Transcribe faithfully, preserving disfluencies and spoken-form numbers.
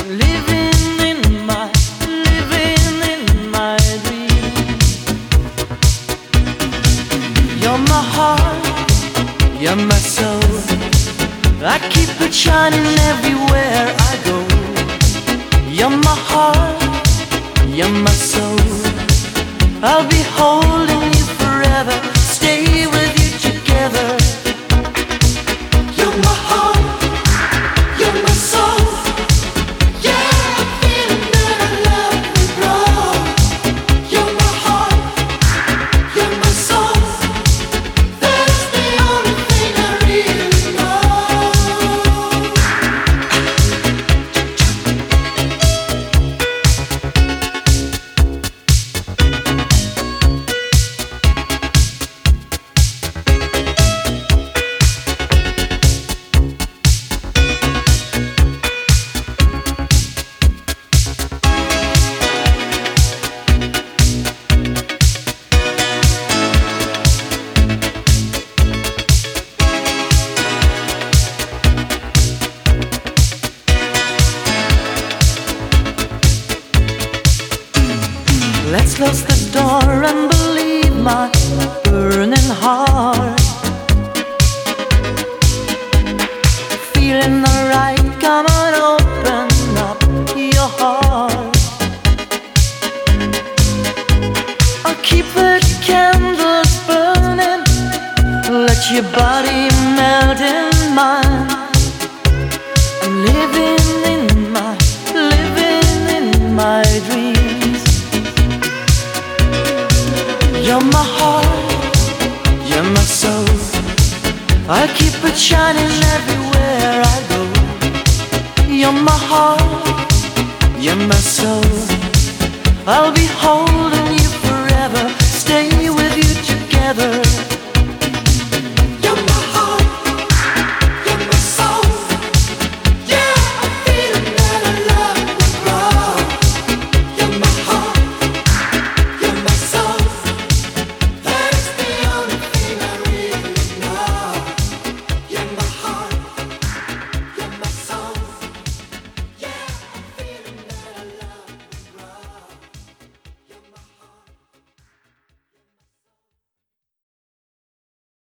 Living in my, living in my dream. You're my heart, you're my soul. I keep it shining everywhere I go. You're my heart, you're my soul. I'll be holding you forever, stay with you together. You're my heart, you're my soul. Yeah, I'm feeling that our love will grow. You're my heart, you're my soul. That is the only thing I really know. Let's close the door and believe my burning heart. Feeling alright, come on, open up your heart. I'll keep the candles burning, let your body melt in mine. I'm living in my, living in my dreams. You're my heart, you're my soul. I'll keep it shining everywhere I go. You're my heart, you're my soul. I'll be holding you forever, stay with you together.